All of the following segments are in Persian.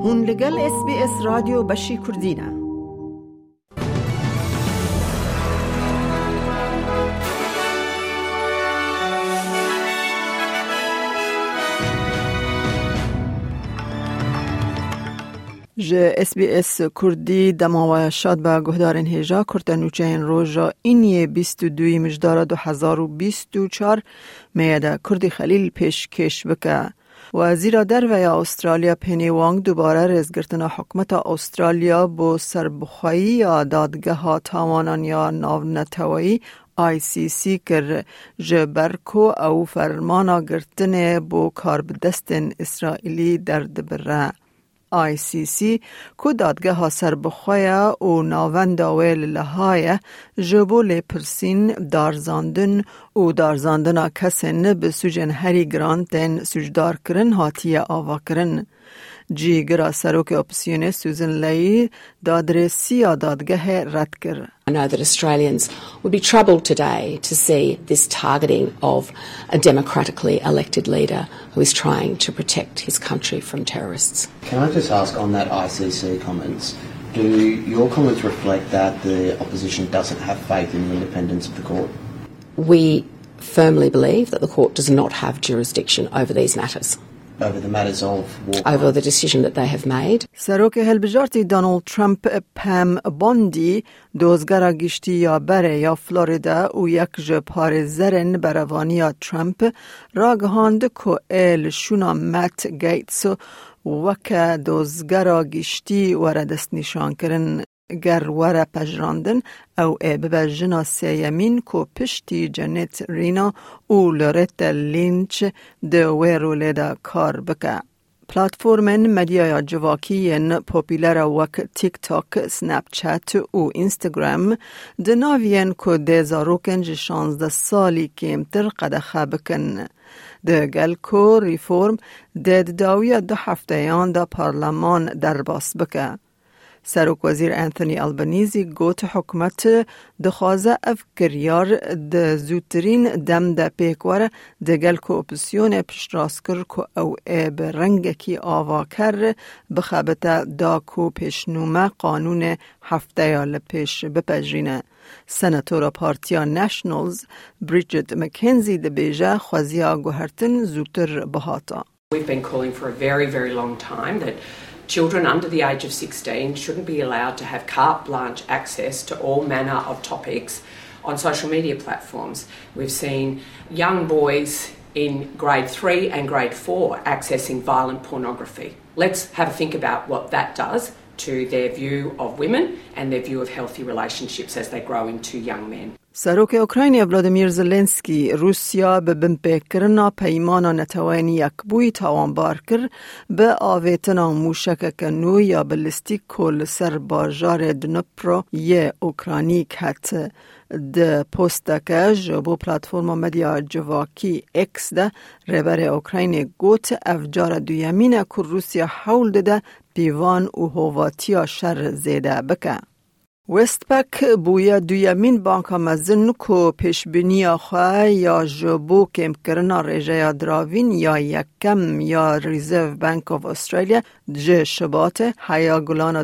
هون لگل SBS رادیو بشی کردینه. ج SBS کردی دماوای شاد با گهدارن هجا کرتنوچه این روژا اینیه 22 مجدار 2024 میاده کردی خلیل پیش کش بکه. وزیر درویا استرالیا پنی وانگ دوباره رزگرتنا حکمت استرالیا با سربخواهی یا دادگاه ها تاوانان یا ناونتوایی ICC کر جبرکو او فرمانا گرتن با کاربدستن اسرائیلی درد بره. ICC کو دادگاه ها سربخواهی و ناوند آویل لحایه جبول پرسین دارزاندن و دارزاندن کسین به سوجن هری گرانتن سوجدار کرن هاتیه آوا کرن. جیگرا سروک اپسیون سوزن لی دادرسی دادگاه رد کر. I know that Australians would be troubled today to see this targeting of a democratically elected leader who is trying to protect his country from terrorists. Can I just ask on that ICC comments, do your comments reflect that the opposition doesn't have faith in the independence of the court? We firmly believe that the court does not have jurisdiction over these matters. Over the matters of war. Over the decision that they have made. سروک هلبجارتی دونالد ترامپ پام باندی دوزگرا گشتی یا بره یا فلوریدا و یک جپار زرن بروانی ترامپ راگهاند که ایل شونا مت گیتس وک دوزگرا گشتی وردست نشان کرن گر وره پجراندن او به جنا سیمین کو پشتی جنت رینا او لورت لینچ دو ویرو لیدا کار بکه. پلاتفورمن مدیا جواکیین پوپیلر وک تیک تاک، سنپ چت و اینستاگرام دناوین کو دیزاروکن 16 سالی کمتر قدخه بکن. دگل کو ریفورم دید داوی 2 هفتهیان دا پارلمان در باس بکه. سروک وزیر انتونی البنیزی گوت حکمت دخوازه افکریار ده زودترین دم ده پیکواره دگل که اپسیون پشت راست کر که او به رنگ کی آوا کر بخبت دا کو پیشنومه قانون هفته یال پیش بپجرینه. سناتور پارتیا نشنلز بریجت مکنزی ده بیجه خوازیا گوهرتن زودتر بهاتا. We've been calling for a very, very long time that children under the age of 16 shouldn't be allowed to have carte blanche access to all manner of topics on social media platforms. We've seen young boys in grade 3 and grade 4 accessing violent pornography. Let's have a think about what that does to their view of women and their view of healthy relationships as they grow into young men. سروک اوکراینیا ولادیمیر زلنسکی روسیا به بمپیکرنا پیمانا نتوانی یک بوی تاوانبار کر به آویتنا موشک کنو یا بلستیک کل سر باجار دنپرو یه اوکرانی کت ده پوستکه جبو پلاتفورم مدیا جواکی اکس ده ربر اوکراین گوت افجار دویمینه که روسیا حول ده دیوان و هواتیا شر زیده بکه. وستپک بویا دویمین بانک مزن کو پیشبینی خواه یا جبو کم کرنا رژه دراوین یا یکم یا ریزرو بانک آف استرالیا جه شبات حیا گلان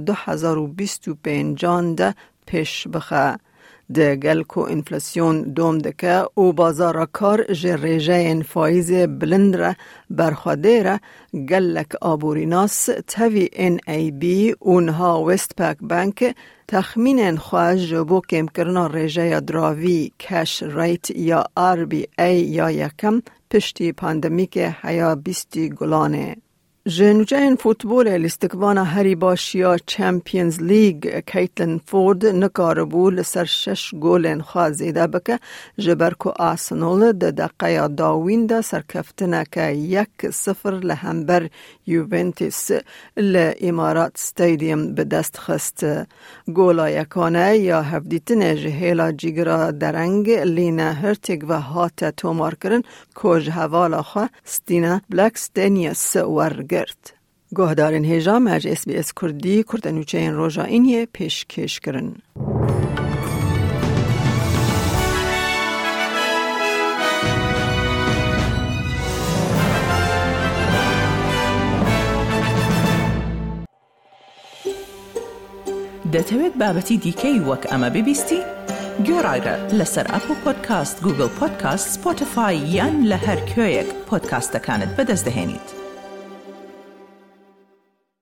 2025 ده پیش بخواه. ده گل کو انفلاسیون دوم دکه او بازار کار جه رژه این فایز بلند را برخواده را گلک آبوریناس تاوی NAB اونها وستپک بانک تخمین خواهج بو کم کرنا رژه دراوی کش ریت یا RBA یا یکم پشتی پاندمیک حیا 20 گلانه. جنوجین فوتبول الاستقبان هری باشیا چمپیونز لیگ کیتلن فورد نکاربو لسر 6 گولن خوازیده بکه جبرکو آسنول ده دقیقه داوین ده سرکفتنه که 1-0 لهمبر یوونتیس لامارات ستادیوم به دست خست. گولا یکانه یا هفدیتن جهیلا جیگرا درنگ لینا هرتگ و هات تومار کرن کج حوالا خواه ستینا بلکستینیس ورگرد. گهدارین هجا مج SBS کردی کردنوچه این روژا اینیه پیش کش کرن. دەتەوێت بابەتی دیکەی وەک ئەمە ببیستی؟ گۆڕایرە لەسەر ئەپل پۆدکاست، گوگل پۆدکاست، سپۆتیفای یان لە هەر کوێیەک پۆدکاستەکانت بەدەست دەهێنیت.